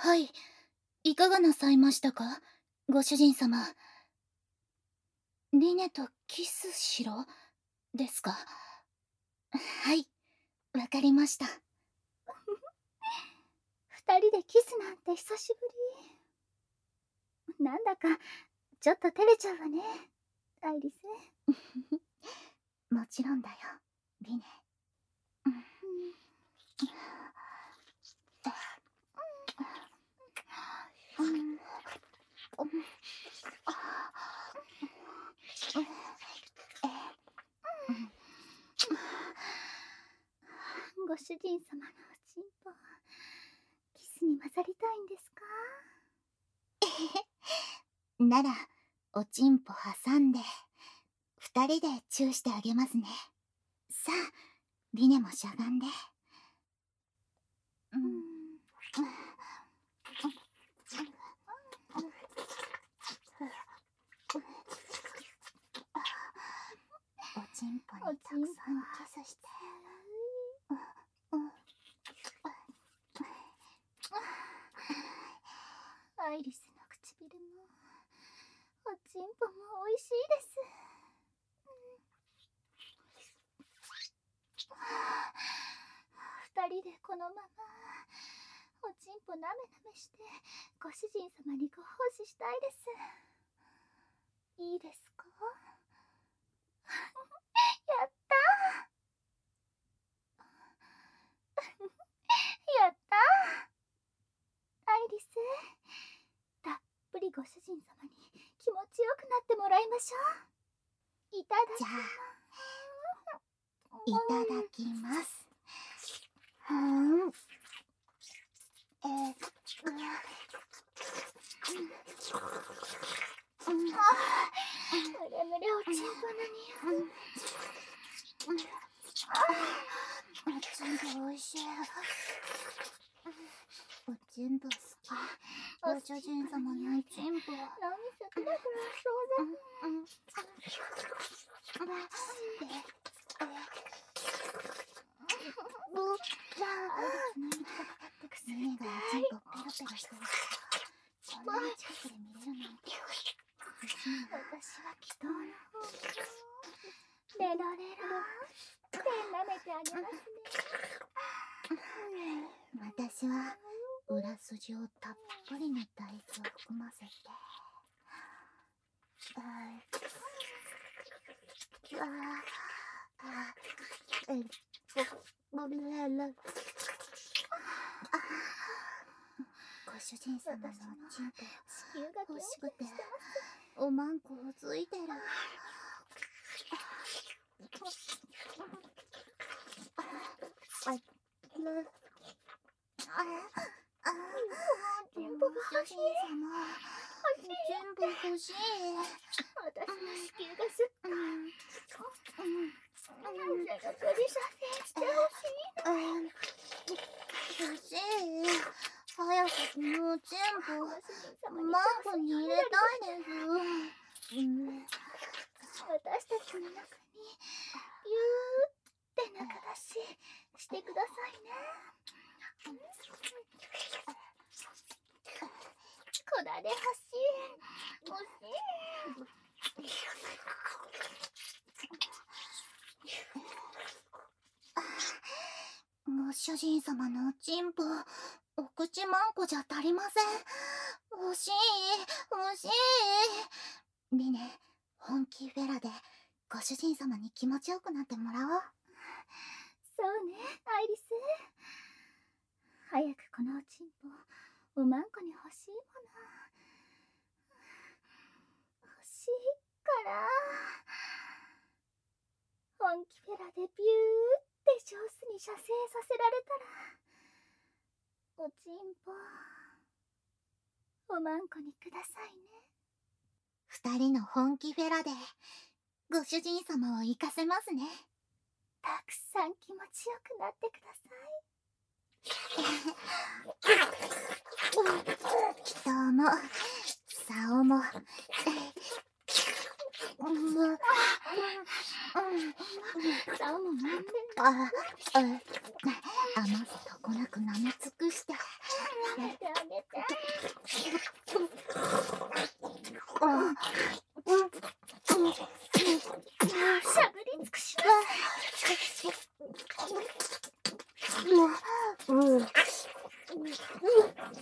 はい、いかがなさいましたか、ご主人様。リネとキスしろですか。はい、わかりました。 二人でキスなんて久しぶり。なんだかちょっと照れちゃうわね、アイリス。 もちろんだよ、リネ。 ご主人様のおちんぽ、キスに混ざりたいんですか？ なら、おちんぽ挟んで、二人でチューしてあげますね。さあ、リネもしゃがんで。おちんぽにたくさんキスして。 アイリスの唇もおちんぽも美味しいです。二人でこのままおちんぽなめなめしてご主人様にご奉仕したいです。いいですか？やったーやったーアイリス、たっぷりご主人様に気持ちよくなってもらいましょう。いただきじゃあ、いただきます。 むれむれおちんぽの匂い。 おちんぽおいしい。おちんぽ好き。ご主人様のおちんぽ。 何せクラクラそうリネがおちんぽペロペロしてるからこんなに近くで見れるなんて嬉しいな。 私は祈祷の方レロレロって舐めてあげますね。 私は裏筋をたっぷりの大豆を含ませてご主人様のおちんぽ欲しくておまんこをついてる。 おちんぽが欲しい。 全部欲しい。 私の子宮がすっか背が取り射精してほしいの。 欲しい。早くもう全部マンコに入れたいです。 私たちの中にぎゅーって中出ししてくださいね。こらで欲しい欲しい。 ご主人様のおちんぽお口まんこじゃ足りません。欲しい欲しい。リネ、本気フェラでご主人様に気持ちよくなってもらおう。 そうね、アイリス。早くこのおちんぽおまんこに欲しいもの。欲しいから本気フェラでビューって上手に射精させられたらおちんぽおまんこにくださいね。 二人の本気フェラでご主人様を行かせますね。 たくさん気持ちよくなってください。 どうも竿も竿もまんで余すとこなく舐め尽くしてあげてあげて。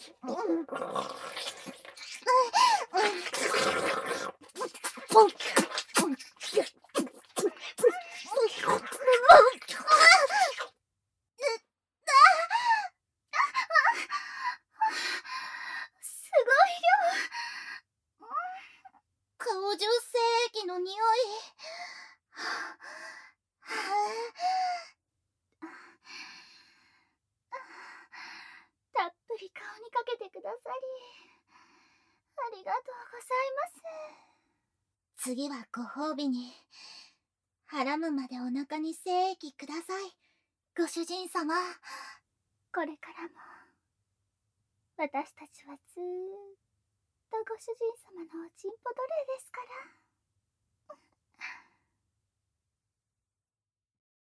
すごい量。 顔中精液の匂い。 たっぷり顔にかけてくださりありがとうございます。 次はご褒美にはらむまでお腹に精液ください、ご主人様。 これからも私たちはずーっとご主人様のおちんぽ奴隷です